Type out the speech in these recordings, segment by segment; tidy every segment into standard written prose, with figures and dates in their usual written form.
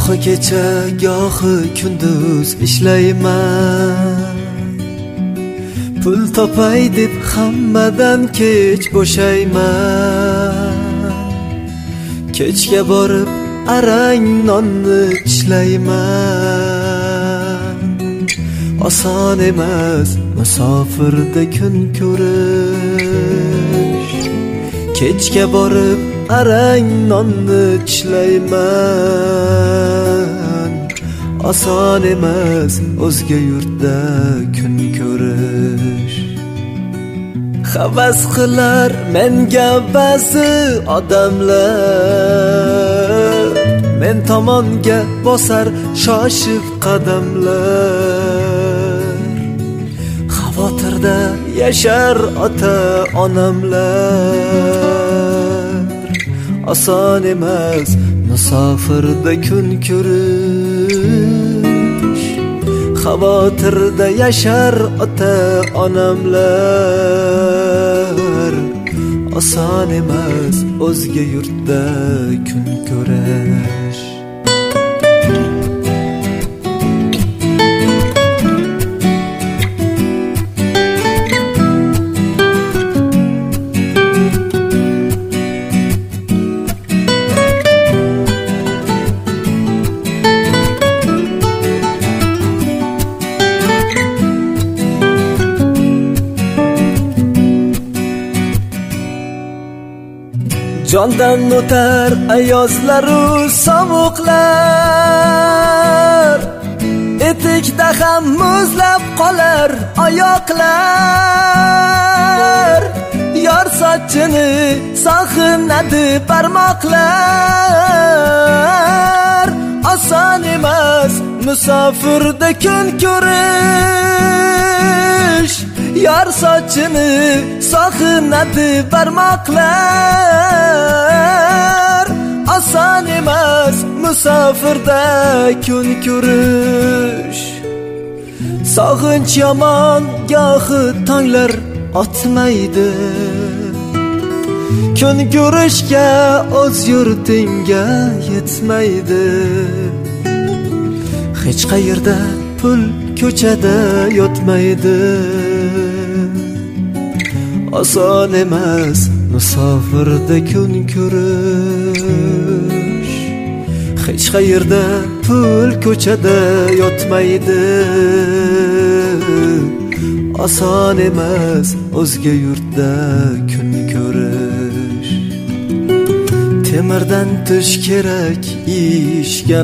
Gohi kecha gohi kunduz ishlayman, pul topay deb hammadan kech bo'shayman. Kechga borib arang nonni tishlayman. Oson emas musofirda kun ko'rish. Kechga borib arang nonni tishlayman. Oson emas o'zga yurtda kun ko'rish. Havas qilar menga ba'zi odamlar, men tomonga bosar shoshib qadamlar. Xavotirda yashar ota-onamlar. Oson emas musofirda kun ko'rish. Xavotirda yashar ota-onamlar. Oson emas o'zga yurtda kun ko'rish. Jondan o'tar ayozlaru sovuqlar, etikda ham muzlab qolar oyoqlar. Yor sochini sog'inadi barmoqlar. Oson emas musofirda kun ko'rish. Yor sochini sog'inadi barmoqlar. Oson emas musofirda kun ko'rish. Sog'inch yomon gohi tonglar otmaydi. Kun ko'rishga o'z yurtingga yetmaydi. Hech qayerda pul ko'chada yotmaydi. Oson emas musofirda kun ko'rish. Hech qayerda pul ko'chada yotmaydi. Oson emas o'zga yurtda kun ko'rish. Temirdan tush kerak ishga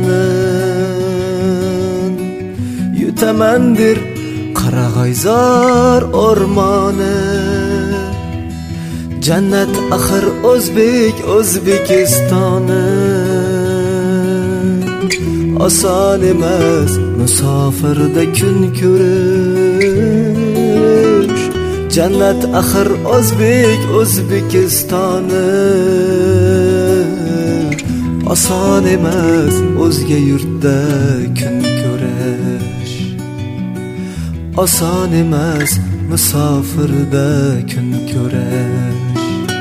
nonin, yutamandir Qarag'ayzor o'rmoni. Jannat axir O'zbekistoni. Oson emas musofirda kun ko'rish. Jannat axir O'zbekistoni. Oson emas o'zga yurtda kun ko'rish. Oson emas musofirda kun ko'rish.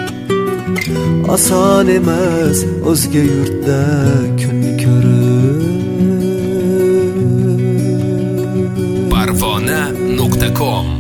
Oson emas o'zga yurtda kun ko'rish. Parvona.com